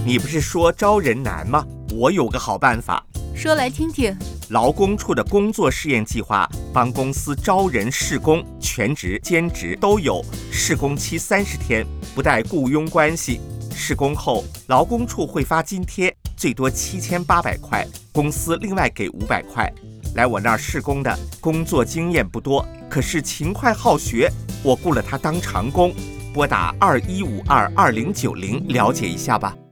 你不是说招人难吗？我有个好办法， 说来听听。 劳工处的工作试验计划帮公司招人试工，全职、兼职都有，试工期30天，不带雇佣关系。试工后，劳工处会发津贴，最多7800块，公司另外给500块。来我那儿试工的工作经验不多，可是勤快好学，我雇了他当长工。拨打21522090了解一下吧。